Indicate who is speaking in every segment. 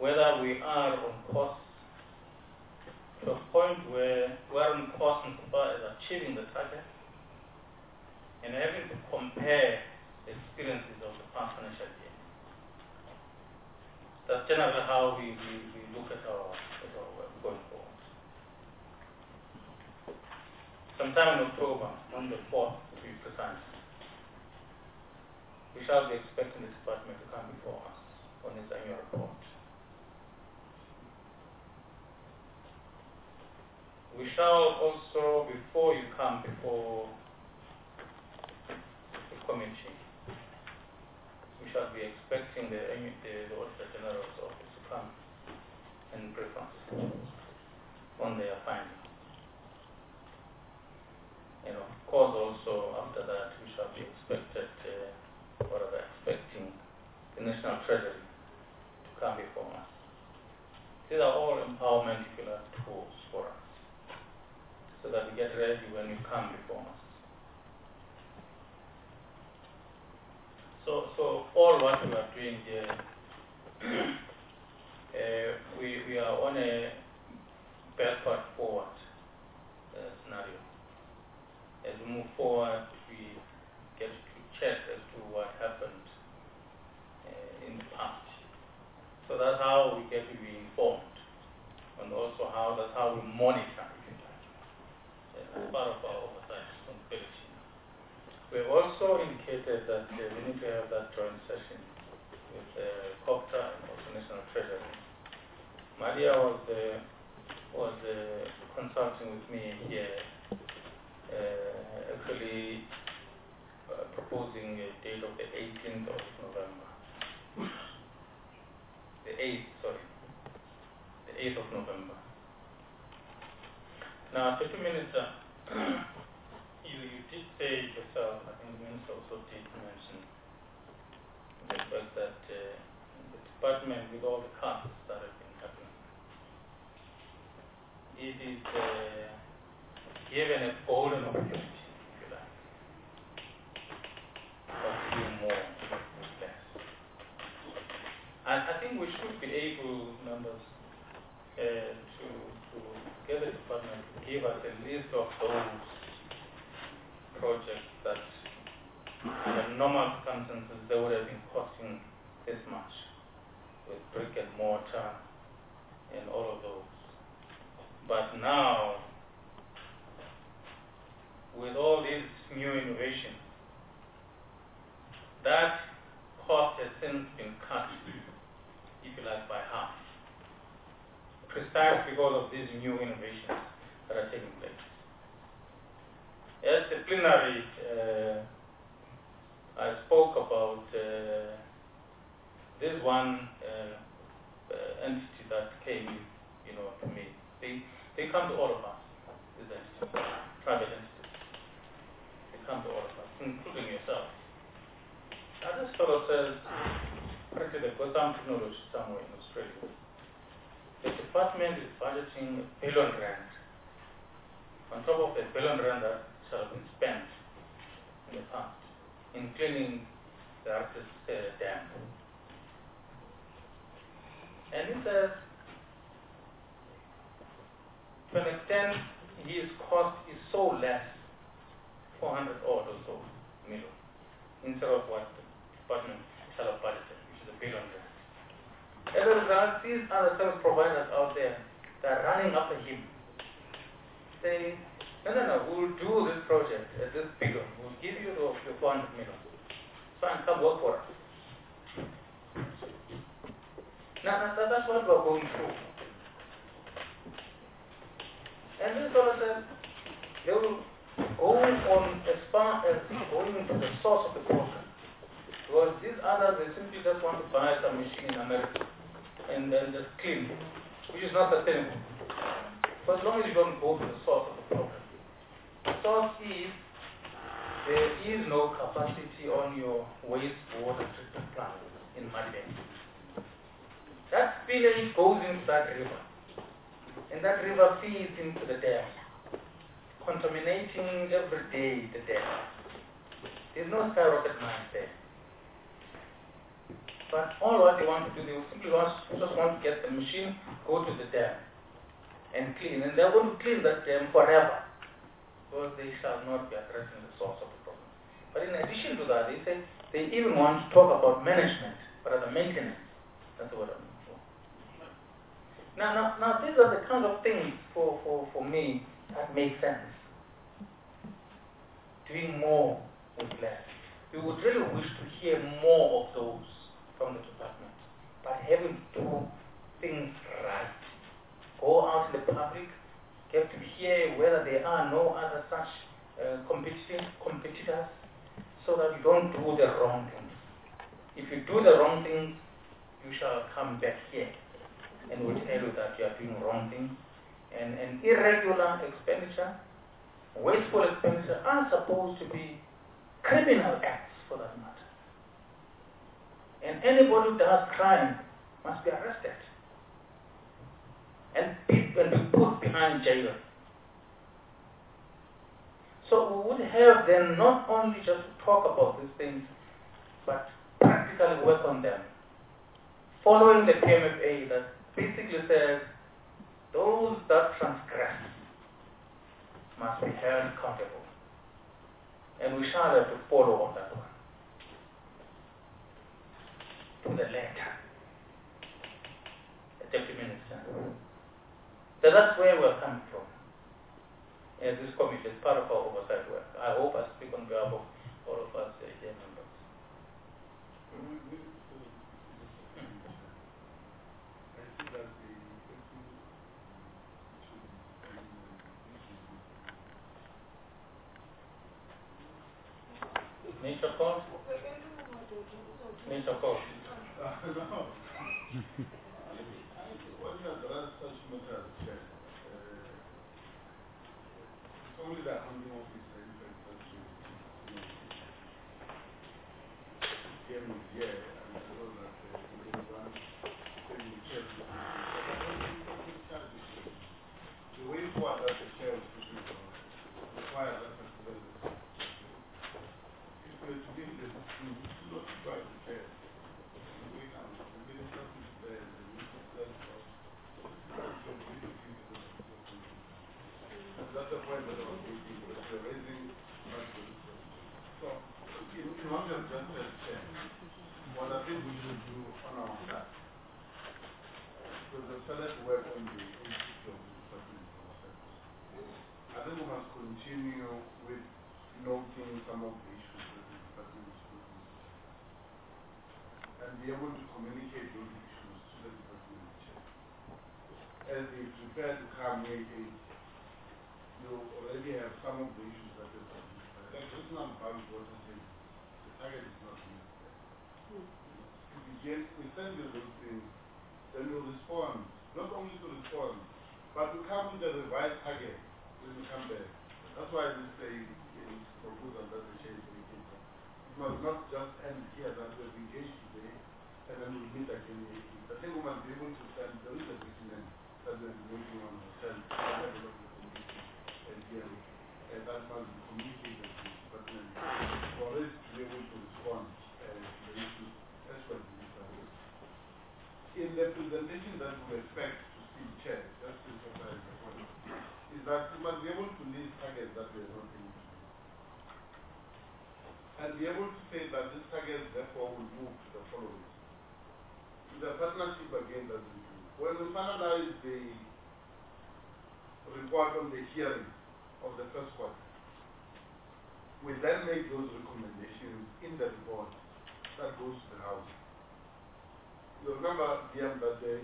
Speaker 1: whether we are on course to a point where we're on course insofar as achieving the target, and having to compare the experiences of the past financial year. That's generally how we look at our work going forward. Sometime in October, on the 4th to be precise, we shall be expecting the department to come before us on its annual report. We shall also, before you come before the committee, we shall be expecting the Auditor General's office to come and brief us on their findings. And of course, also after that, we shall be expecting the National Treasury to come before us. These are all empowerment, if you like, tools for us, so that we get ready when you come before us. So all what we are doing here, we are on a backward forward scenario. As we move forward, we get to check as to what happened in the past. So that's how we get to be informed, and also that's how we monitor, if you like, as part of our oversight responsibility. We have also indicated that we need to have that joint session with COGTA and also National Treasury. Maria was consulting with me here, actually proposing a date of the 18th of November. The 8th of November. Now, 30 minutes, you did say yourself, I think the Minister also did mention the fact that the department, with all the cuts that have been happening, it is given a golden opportunity, if you like, of doing more with less. And I think we should be able, members, to get the department to give us a list of those projects that in normal circumstances they would have been costing this much, with brick and mortar and all of those. But now, with all this new innovation, that cost has since been cut, if you like, by half, precisely because of these new innovations that are taking place. At the plenary, I spoke about this one entity that came, to me. They come to all of us, these entities, private entities. They come to all of us, including yourself. Now this fellow says, apparently they've got some technology somewhere in Australia. The department is budgeting R1 billion on top of the R1 billion that shall have been spent in the past in cleaning the Arctic dam. And he says, to an extent, his cost is so less, 400 odd or so million, instead of what the department shall have budgeted, which is R1 billion. As a result, these other service providers out there, they're running after him, saying, no, we'll do this project at this figure. We'll give you your 400 million. Fine, come work for us. Now, that's what we're going through. And this fellow says, they will go on as far as going to the source of the problem. Because these others, they simply just want to buy some machine in America and then just clean, which is not sustainable. For as long as you don't go to the source of the problem. The source is, there is no capacity on your wastewater treatment plant in Madiba. That spillage goes into that river. And that river feeds into the dam, contaminating every day the dam. There's no skyrocket mine there. But all what they want to do, they simply just want to get the machine, go to the dam, and clean. And they're going to clean that dam forever, because they shall not be addressing the source of the problem. But in addition to that, they say they even want to talk about management, rather maintenance. That's what I'm looking for. Now, these are the kind of things for me that make sense. Doing more with less. We would really wish to hear more of those from the department, but having to do things right. Go out in the public, get to hear whether there are no other such competitors, so that you don't do the wrong things. If you do the wrong things, you shall come back here and we'll tell you that you are doing wrong things. And irregular expenditure, wasteful expenditure are supposed to be criminal acts for that matter. And anybody who does crime must be arrested and be put behind jail. So we would have then not only just to talk about these things, but practically work on them. Following the PMFA that basically says those that transgress must be held accountable. And we shall have to follow on that one. To the letter. The Deputy Minister. So that's where we're coming from. As this committee is part of our oversight work. I hope I speak on behalf of all of us here members. Nature call? Nature call.
Speaker 2: What you address such matters, it's only the handling officer in fact that came here and told that there was one thing in church. The way forward that the chair is putting requires that particular if we are to give the not try the chair, we can the minister is there, the minister says that's the point that I was making, that we're raising so in order to just chair, what I think we should do on our side, because the started work on the issue of the department ourselves. I think we must continue with noting some of the issues that the department is looking at and be able to communicate those issues to the department chair. As they prepare to come May 8th, you already have some of the issues that are identified. Like regional bank water tank, the target is not met there. If we send you those things, then you respond, not only to respond, but to come with a revised target when you come back. That's why we say in proposal that the chair is making. It must not just end here that we've engaged today and then we'll meet again. I think we must be able to send, there is a document that we're working on ourselves, and that must be communicated to the department for us to be able to respond to the issues as well as in the presentation that we expect to see chair, just to emphasize the point, is that we must be able to list targets that we are not able to do. And be able to say that this target therefore will move to the following. The partnership again doesn't do. When we finalize the report on the hearing of the first quarter, we then make those recommendations in the report that goes to the House. You remember, DM, that the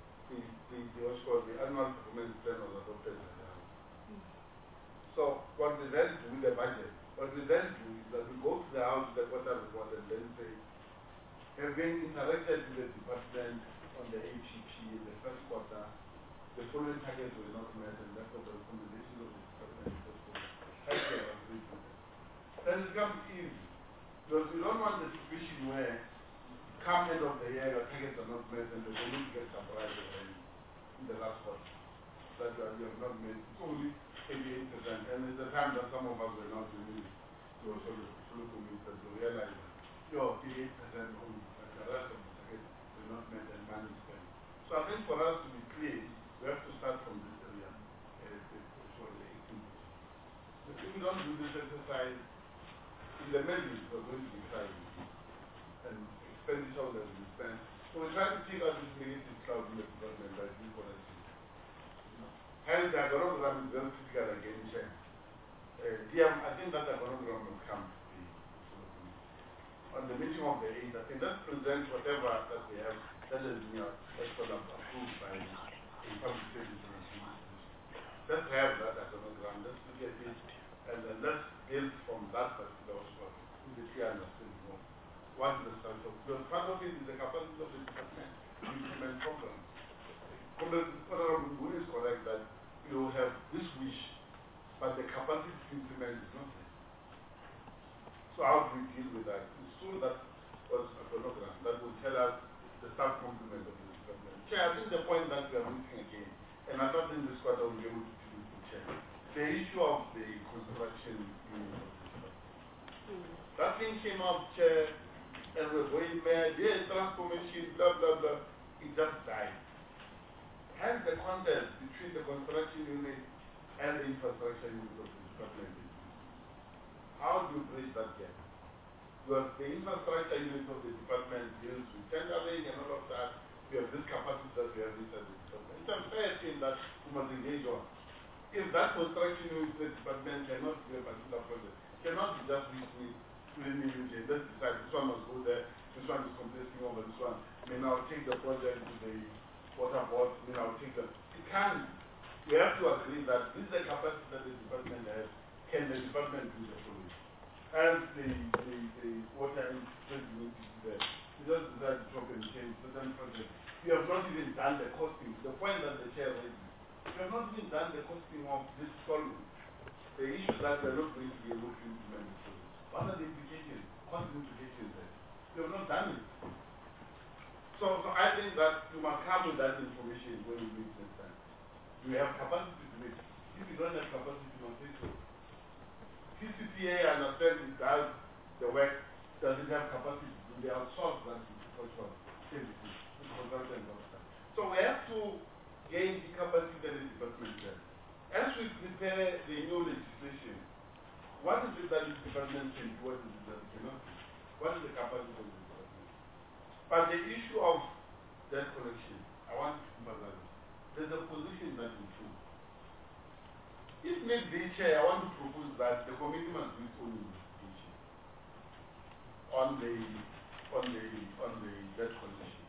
Speaker 2: annual performance plan was adopted by the House. So what we then do with the budget, what we then do is that we go to the House with the quarter report and then say, having interacted with the department on the APP in the first quarter, the following targets were not met, and therefore the recommendations of the department was agreed with them. Then it becomes easy, because we don't want the situation where come end of the year, your targets are not met, and the police get surprised in the last quarter that you have not met. It's only 88%, and it's the time that some of us were not doing it. So also the full committee to realize that you're 88% only, but the rest of the So I think for us to be clear, we have to start from this area for the 18th. If we don't do this exercise, in the measures we're going to be trying and expenditure that we spend. So we try to take out this negative cloud in the development by doing corrections. Hence, the agonogram is very critical again, Chair. I think that agonogram will come to be on the meeting of the 8th. I think let's present whatever that we have that has been approved by a public service. Let's have that agonogram, let's look at it, and then let's build from that particular spot in the clear understanding of what is the structure. Because part of it is the capacity of the department to implement programs. Honorable Guru is correct that you have this wish, but the capacity to implement is not there. So how do we deal with that? It's true that was a program that will tell us the staff complement of the department. Chair, I think the point that we are missing again, and I thought in this quarter we'll be able to deal with the chair, the issue of the construction unit of the department. That thing came up, Chair, and we're going there, there is transformation, blah, blah, blah. It just died. Hence the contest between the construction unit and the infrastructure unit of the department. How do you bridge that gap? Because the infrastructure unit of the department deals with tendering and all of that. We have this capacity that we have inside the department. It's a fair thing that we must engage on. If that construction unit of the department cannot do a particular project, cannot be just with 20 million, let's decide this one must go there, this one is completing over this one. I mean, I'll take the project to the water board, I mean, I'll take the. It can't. We have to agree that this is the capacity that the department has. Can the department do the following? And the water unit is there. We just decide to drop and change certain projects. We have not even done the costing. The point that the chair raised. We have not even done the costing of this solving. The issue that we are not going to be able to implement the project. What are the implications? Cost implications there? We have not done it. So I think that you must come with that information when you meet next time. You have capacity to make. If you don't have capacity, you must say so. TCPA, I understand it does the work, does it have capacity to do the outsource that to cultural services, to consultants and stuff. So we have to gain the capacity that the department has. As we prepare the new legislation, what is it that this department can do? What is it that it cannot do? What is the capacity of the department? But the issue of debt collection, I want to emphasize. There's a position that we took. If need be, Chair, I want to propose that the committee must do its own investigation on the debt collection.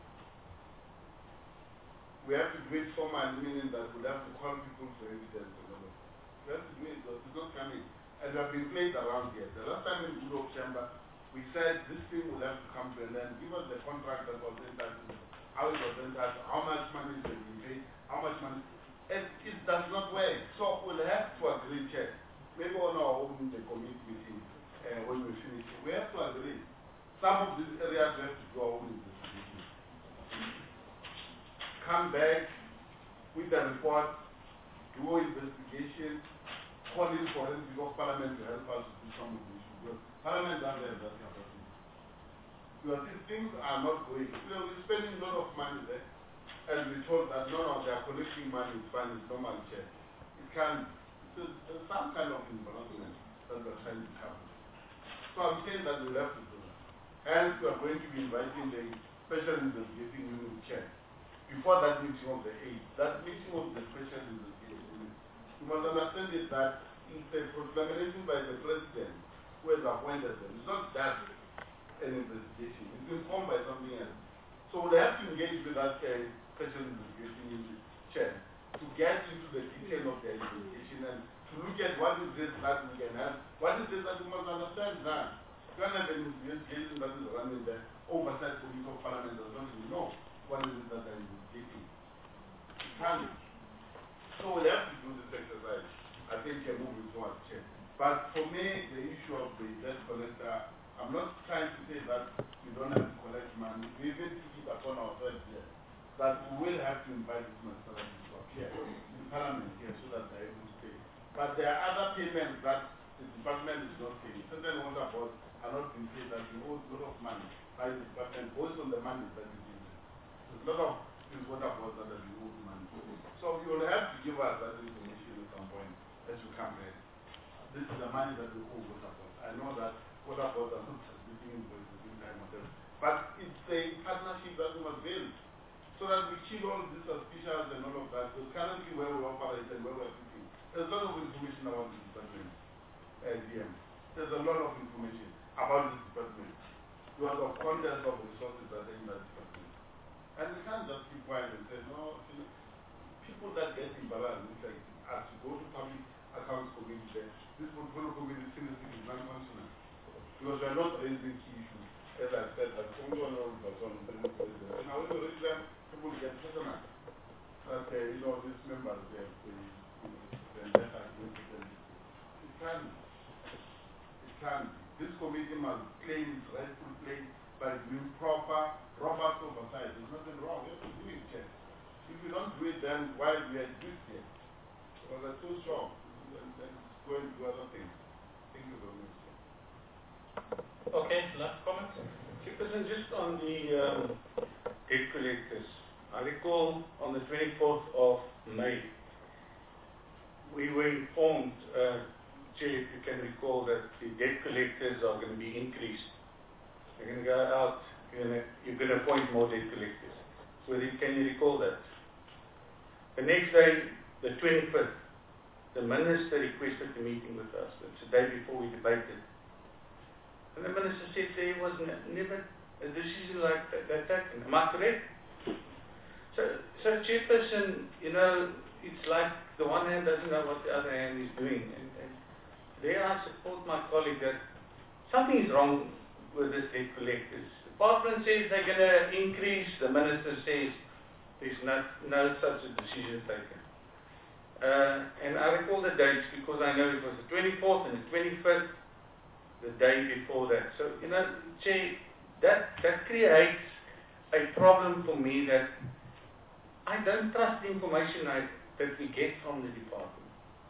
Speaker 2: We have to do it formally, meaning that we'll have to call people for evidence and all of that. We have to do it because it's not coming. And we have been played around here. The last time in the Europe Chamber, we said this thing will have to come to an end. Give us the contract that was entered, how it was entered, how much money is being paid, how much money. And it does not work. So we'll have to agree, Chair. Maybe on our own the committee meeting when we finish. We have to agree. Some of these areas we have to do our own investigation. Come back with the report, do investigation, call in for it because Parliament will help us to do some of the issues. Because Parliament doesn't have that capacity. Because if things are not going, we're spending a lot of money there. And we told that no, they are collecting money, it's fine, it's normal, Chair. It can, there's some kind of involvement that we're trying to happen. So I'm saying that we'll have to do that. And we are going to be inviting the special investigating unit chair before that meeting of the 8th. That meeting of the special investigating unit. You must understand it that it's a proclamation by the president who has appointed them. It's not that an investigation. It's informed by something else. So they have to engage with that special investigation unit chair to get into the detail of the investigation and to look at what is this that we can have, what is this that we must understand now. You can't have an investigation that is running the oversight committee of Parliament does not even know what is it that they are investigating. It can't. So we have to do this exercise. I think you're moving towards chair. But for me, the issue of the debt collector, I'm not trying to say that we don't have to collect money. We even took it upon ourselves here that we will have to invite this municipality to appear in Parliament here so that they're able to pay. But there are other payments that the department is not paying. Certain water boards are not being paid that we owe a lot of money by the department based on the money that we give them. There's a lot of this water board that has removed money. So you'll have to give us that information at some point as you come back. This is the money that we owe water board. I know that water boards are not transmitting invoices in time or whatever, but it's a partnership that we must build so that we kill all this suspicious and all of that. Because currently where we operate and where we're sitting, there's a lot of information about this department, DM. There's a lot of information about this department. You are the content of resources that are in that department. And we can't just keep quiet and say, no, you know, people that get embarrassed, it's like, as you go to public accounts committee, this portfolio committee seriously is non-functional. Because we are not raising key issues. As I said, that only one of us on the president. Now, when you raise them, people get personal. That, you know, these members, they have vendetta against them. It can't. It can't. This committee must claim its rightful place by doing proper, robust oversight. There's nothing wrong. We have to do it, Chair. If you don't do it, then why do we exist here? Because they're too strong. And going to do other things. Thank you very much.
Speaker 1: Okay, last comment?
Speaker 3: Chairperson, just on the debt collectors. I recall on the 24th of May, we were informed, Chair, if you can recall, that the debt collectors are going to be increased. They're going to go out, you're going to appoint more debt collectors. So can you recall that? The next day, the 25th, the minister requested a meeting with us. It's the day before we debated. And the minister said there was never a decision like that taken. Am I correct? So Chairperson, you know, it's like the one hand doesn't know what the other hand is doing. And there I support my colleague that something is wrong with this debt collectors. The department says they're going to increase. The minister says there's no such a decision taken. And I recall the dates because I know it was the 24th and the 25th, the day before that. So, you know, Chair, that creates a problem for me that I don't trust the information that we get from the department.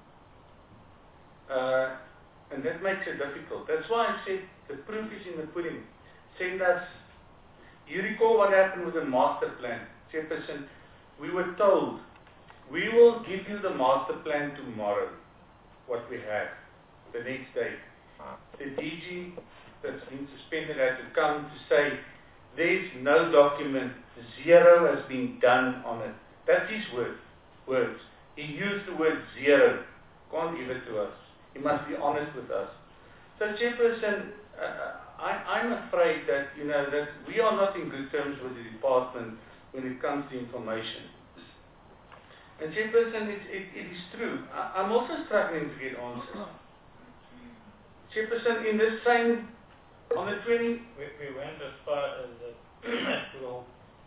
Speaker 3: And that makes it difficult. That's why I said the proof is in the pudding. Send us, you recall what happened with the master plan. Chairperson, we were told, we will give you the master plan tomorrow, what we have, the next day. The DG that's been suspended had to come to say, there's no document, zero has been done on it. That's his words. He used the word zero. Can't give it to us. He must be honest with us. So Chairperson, I'm afraid that, you know, that we are not in good terms with the department when it comes to information. And Chairperson, it is true. I'm also struggling to get answers. Chairperson, in this same, on the 20...
Speaker 1: We went as far as to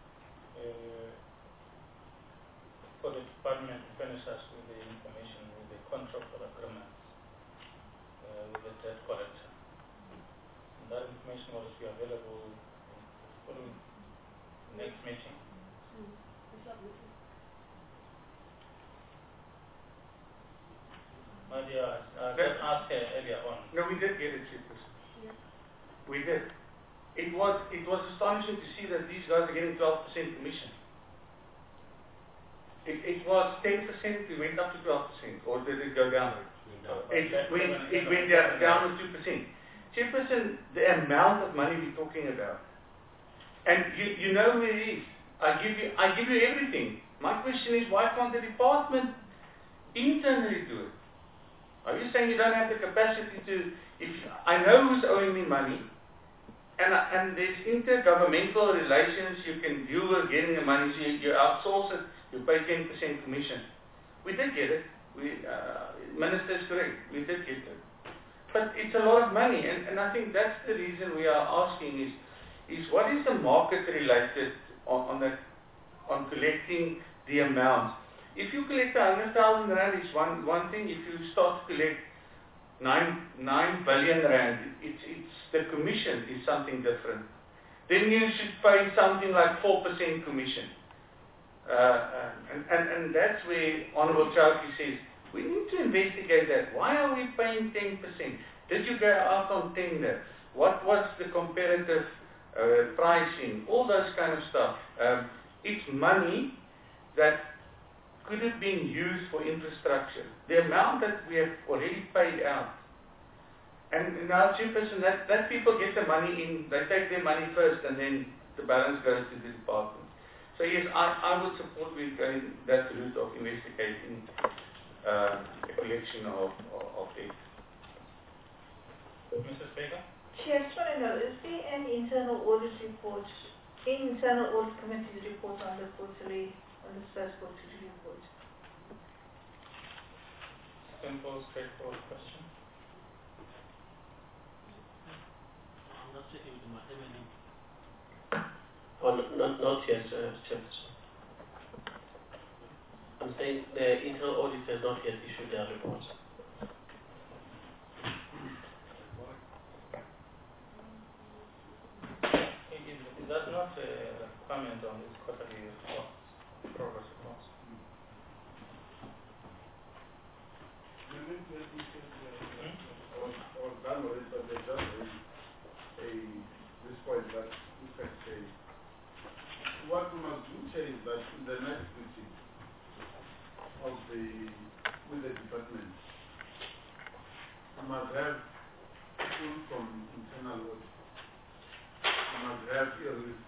Speaker 1: for the department to furnish us with the information, with the contract for agreements with the debt collector. And that information will be available for the next meeting. My dear, I asked her earlier on.
Speaker 3: No, we did get it, Chairperson. Yes. We did. It was astonishing to see that these guys are getting 12% commission. It was 10%, we went up to 12%, or did it go down? It went down to 2%. Chairperson, the amount of money we're talking about. And you know where it is. I give you everything. My question is, why can't the department internally do it? Are you saying you don't have the capacity to, I know who's owing me money, and there's intergovernmental relations, you can deal with getting the money, so you outsource it, you pay 10% commission. We did get it. Minister is correct, we did get it. But it's a lot of money, and I think that's the reason we are asking is what is the market related on collecting the amount? If you collect 100,000 rand, it's one thing. If you start to collect 9 billion rand, it's the commission is something different. Then you should pay something like 4% commission. And that's where Honorable Chowdhury says, we need to investigate that. Why are we paying 10%? Did you go out on tender? What was the comparative pricing? All those kind of stuff. it's money that could have been used for infrastructure. The amount that we have already paid out. And now, Chairperson, that people get the money in, they take their money first and then the balance goes to the department. So yes, I would support we going that route of investigating the collection of it.
Speaker 1: Mrs. Baker?
Speaker 4: Chair, just want to know, is there an internal audit report, internal audit committee's report on the quarterly, on this first quarterly report?
Speaker 1: Simple, straightforward question.
Speaker 5: I'm not checking with my M&E.
Speaker 6: Oh, not yet, Chairperson. I'm saying the internal audit has not yet issued their report.
Speaker 1: Is that not a comment on this quarterly report, progress reports?
Speaker 2: I was done with it, but they just raised this point that you can say. What we must do, Chair, is that in the next meeting with the department, we must have full from internal audit. We must have a risk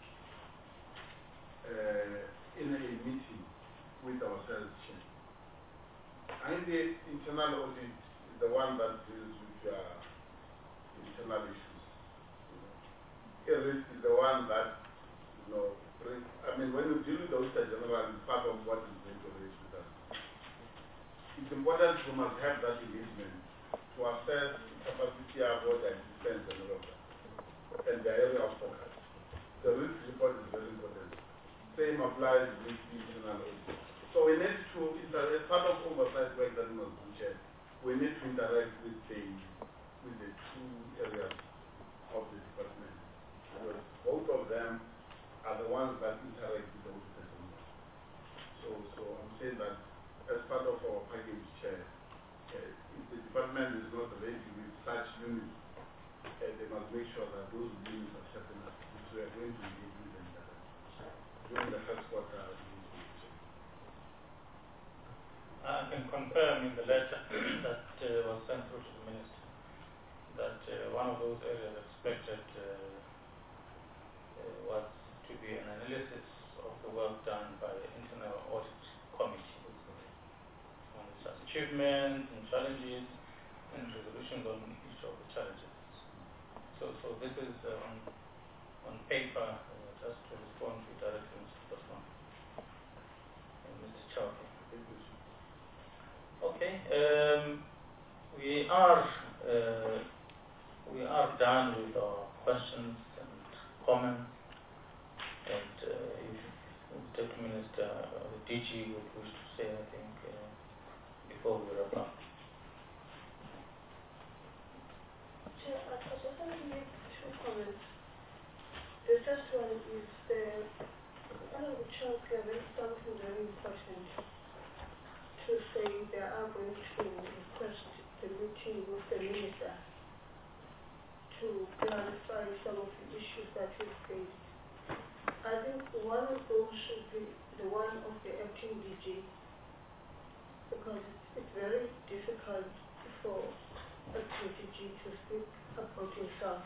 Speaker 2: in a meeting with ourselves, Chair. And the internal audit is the one that deals with your internal issues. A risk is the one that, when you deal with the Auditor General, it's part of what is going to raise with us. It's important we must have that engagement to assess the capacity of what and expense and all of that, and the area of focus. The risk report is very important. Same applies with the internal audit. So we need to, as part of oversight work that we must do, Chair, we need to interact with the two areas of the department. Because both of them are the ones that interact with the Auditor General. So I'm saying that as part of our package, Chair, if the department is not ready with such units, they must make sure that those units are certain as we are going to engage with them during the first quarter.
Speaker 1: I can confirm in the letter that was sent through to the Minister that one of those areas expected was to be an analysis of the work done by the Internal Audit Committee on its achievements and challenges and resolutions on each of the challenges. So this is on paper, just to respond to directly Mr. Bosman and Mr. Chowki. Okay, we are done with our questions and comments, and if the Deputy Minister or the DG would wish to say anything before we wrap up.
Speaker 4: Chair, I just want to make two comments. The first one is one of the childcare is something very important to say they are going to request the meeting with the Minister to clarify some of the issues that we've faced. I think one of those should be the one of the acting DG, because it's very difficult for acting DG to speak about himself.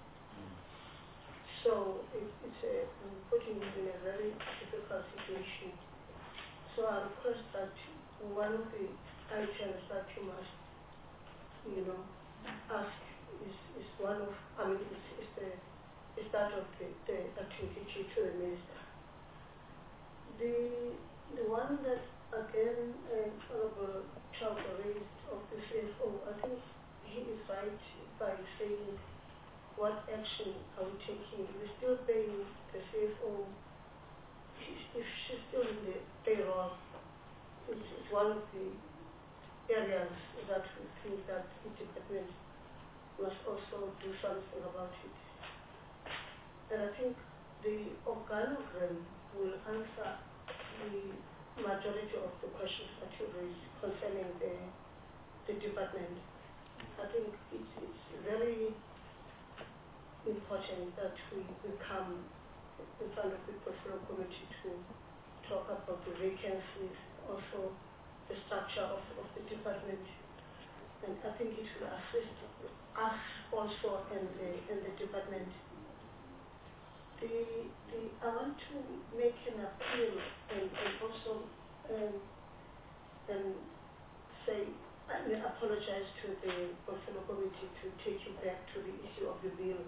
Speaker 4: So it's putting him in a very difficult situation. So I request that one of the items that you must, ask is one of, is that of the activity to the Minister. The one that, again, Honorable Chowka raised of the CFO, I think he is right by saying what action are we taking. We're still paying the CFO. If she's still in the payroll, it's one of the areas that we think that the department must also do something about it. And I think the organogram will answer the majority of the questions that you raised concerning the department. I think it's very important that we come in front of the portfolio committee to talk about the vacancies, also the structure of the department. And I think it will assist us also in the department. I want to make an appeal and also say, I mean, apologize to the portfolio committee to take you back to the issue of the bill.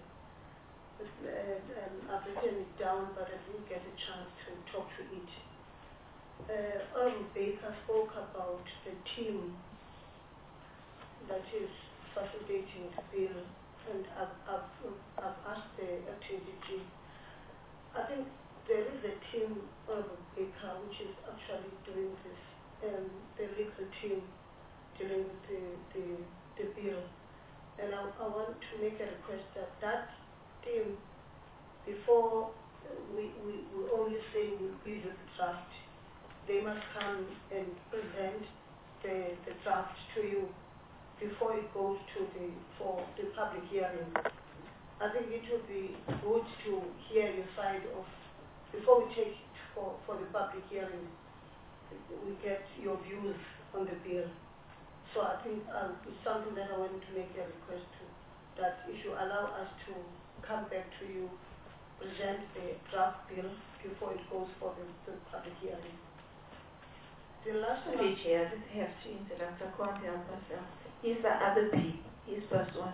Speaker 4: I've written it down, but I didn't get a chance to talk to it. Honorable Baker spoke about the team that is facilitating the bill, and I've asked the acting DG. I think there is a team, Honorable Baker, which is actually doing this, the legal team dealing with the bill. And I want to make a request that team, before we only say we'll give you the draft, they must come and present the draft to you before it goes for the public hearing. I think it would be good to hear your side of, before we take it for the public hearing, we get your views on the bill. So I think it's something that I want to make a request to, that if you allow us to come back to you, present the draft bill before it goes for the public hearing. The last one.
Speaker 7: Sorry, Chair, I just have to interrupt. I can't help myself. He's the other P. He's first one.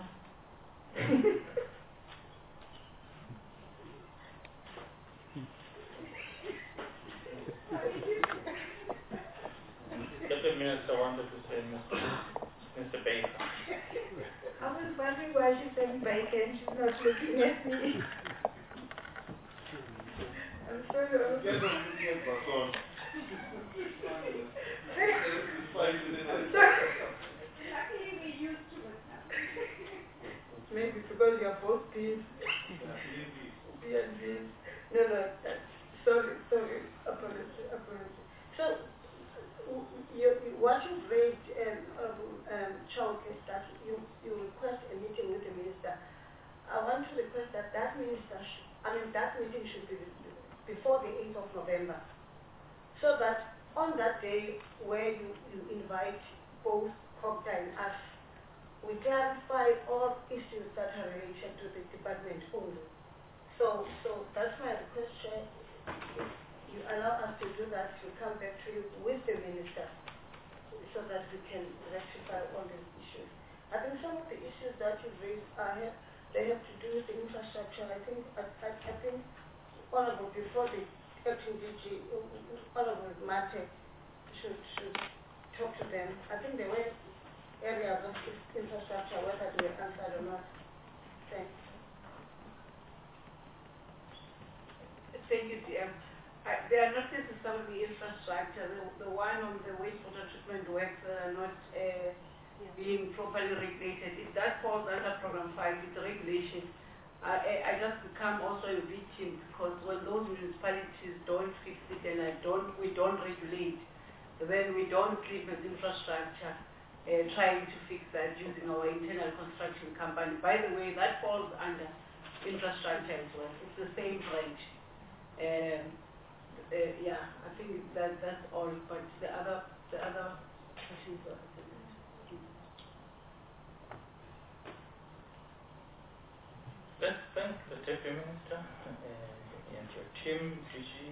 Speaker 1: Deputy Minister wanted to say Mr. Baker.
Speaker 7: I was wondering why she said Baker and she's not looking at me. I'm sorry.
Speaker 2: Get on with your baton.
Speaker 7: I'm sorry. Luckily we're used to it now.
Speaker 4: Maybe because you're both P's.
Speaker 2: Yeah,
Speaker 4: P's. No, sorry, apology. So, what you've raised, Charles, is that you request a meeting with the minister. I want to request that that meeting should be before the 8th of November, so that on that day where you invite both Proctor and us, we clarify all issues that are related to the department only. So that's my request, Chair. If you allow us to do that, we'll come back to you with the minister so that we can rectify all these issues. I think some of the issues that you've raised they have to do with the infrastructure. I think Honorable, before the acting DG, Honorable Mate should talk to them. I think there were areas of infrastructure, whether they were answered or not. Thanks.
Speaker 7: Thank you, DM. They are not necessarily infrastructure. The one on the wastewater treatment works are not being properly regulated. If that falls under Program 5, it's regulation. I just become also a victim, because when those municipalities don't fix it and we don't regulate, then we don't keep as infrastructure trying to fix that using our internal construction company. By the way, that falls under infrastructure as well. It's the same branch. Yeah, I think that's all. But the other questions were
Speaker 1: Let's thank the Deputy Minister and your team, DG.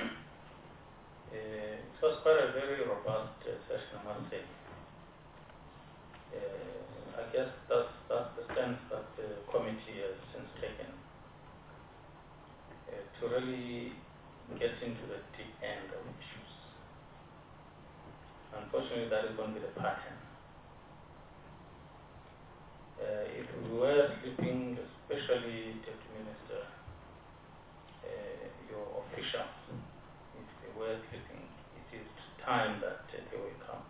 Speaker 1: It was quite a very robust session, I must say. I guess that's the stance that the committee has since taken to really get into the deep end of issues. Unfortunately, that is going to be the pattern. If we were sleeping, especially Deputy Minister, your officials, if they were sleeping, it is time that they will come.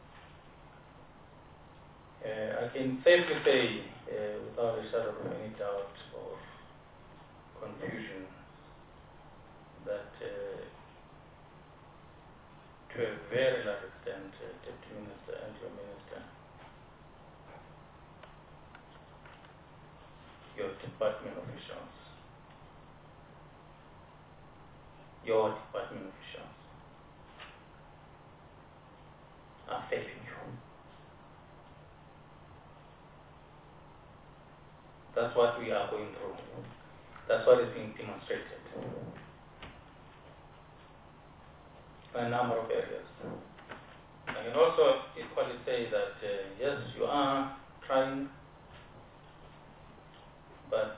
Speaker 1: I can safely say, without a shadow of any doubt or confusion, that to a very large extent, Deputy Minister and your Minister, your department officials your department officials are failing you. That's what we are going through. That's what is being demonstrated in a number of areas. I can also equally say that, yes, you are trying, but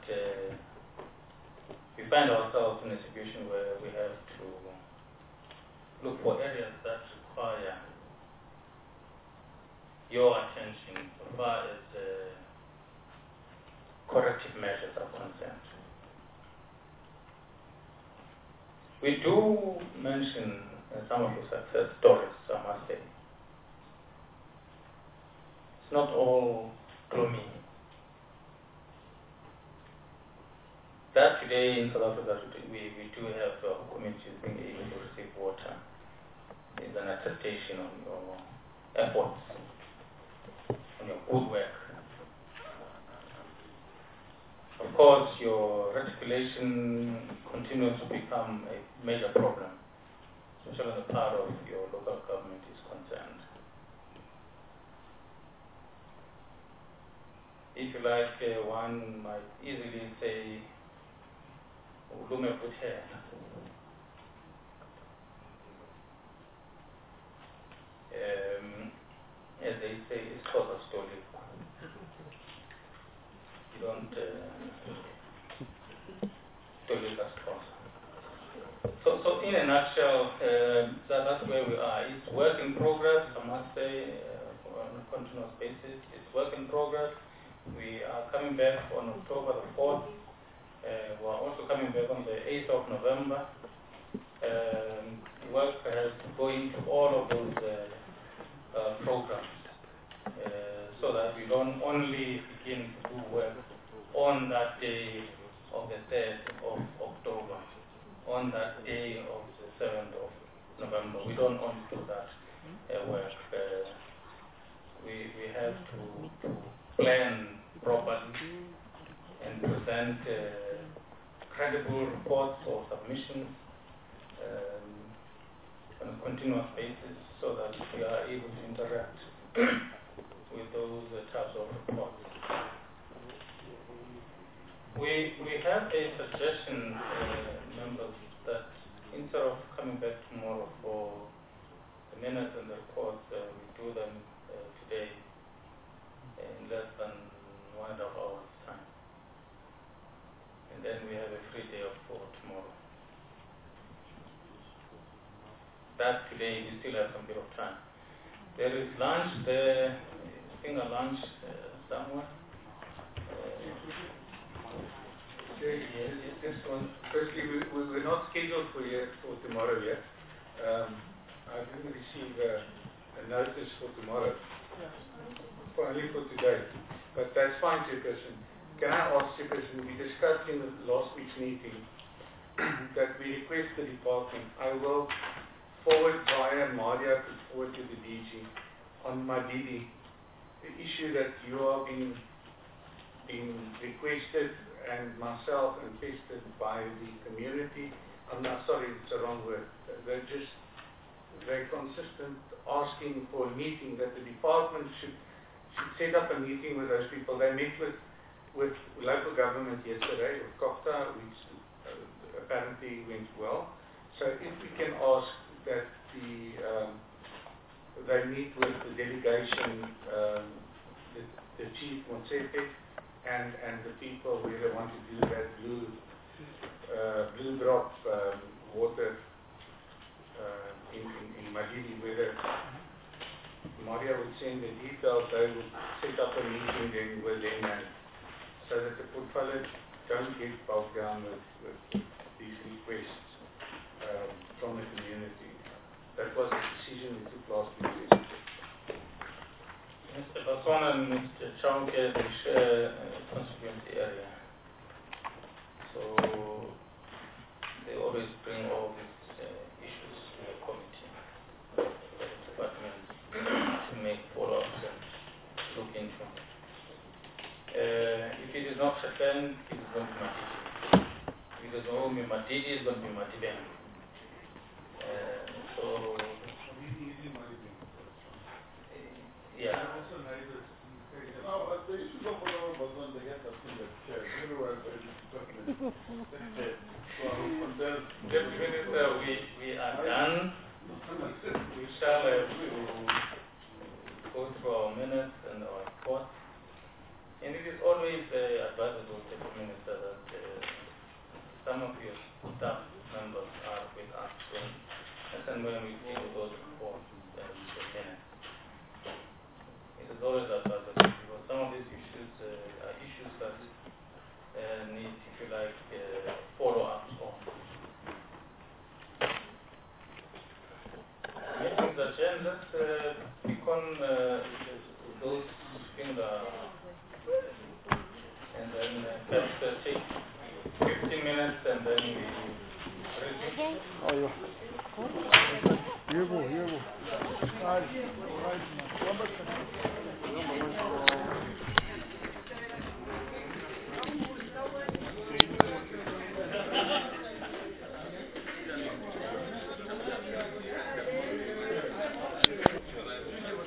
Speaker 1: we find ourselves in a situation where we have to look for areas that require your attention as far as corrective measures are concerned. We do mention some of the success stories, I must say. It's not all gloomy. That today in South Africa, we do have communities being able to receive water. Is an attestation on your efforts, on your good work. Of course, your reticulation continues to become a major problem, especially on the part of your local government is concerned. If you like, one might easily say, Ulume put hair. As they say, it's cause of story. You don't story as cause. So in a nutshell, that's where we are. It's work in progress, I must say, on a continuous basis. It's work in progress. We are coming back on October the 4th. We are also coming back on the 8th of November. Work has to go into all of those programs so that we don't only begin to do work on that day of the 3rd of October, on that day of the 7th of November. We don't only do that work. We have to plan properly and present credible reports or submissions on a continuous basis so that we are able to interact with those types of reports. We have a suggestion, members, that instead of coming back tomorrow for the minutes and the reports, we do them today in less than 1.5 hours time. And then we have a free day for tomorrow. That today we still have some bit of time. There is lunch there, I think a lunch somewhere.
Speaker 3: This one, firstly, we're not scheduled for tomorrow yet. I didn't receive a notice for tomorrow, only for today. But that's fine, Chairperson. Can I ask, Chairperson, we discussed in the last week's meeting that we request the department, I will forward via Maria to forward to the DG on Madidi, the issue that you are being requested and myself and pestered by the community. I'm not sorry, it's the wrong word. They're just very consistent asking for a meeting that the department should set up a meeting with those people. They met with local government yesterday, with COGTA, which apparently went well. So if we can ask that they meet with the delegation, the chief Motsepe, and the people where they want to do that blue drop water in Madidi, whether Maria would send the details, they would set up a meeting then with them, and so that the portfolio don't get bogged down with these requests from the community. That was a decision we took last week.
Speaker 1: Mr. Basson and Mr. Chauke, they share a constituency area. So they always bring all these issues to the committee, the department, to make follow-ups and look into. If it is not Shatan, it is going to be Madidi. If it is Madidi, it is going to be Madibeng.
Speaker 2: was talking.
Speaker 1: Deputy Minister, we are done. We shall have to go through our minutes and our reports. And it is always advisable, Deputy Minister, that some of your staff members are with us when we see those reports and the minutes. It is always advisable because some of these issues are issues that need, if you like, follow-ups on. Meetings agenda, let's pick on those things and then perhaps take 15 minutes and then we resume.
Speaker 8: Yebo.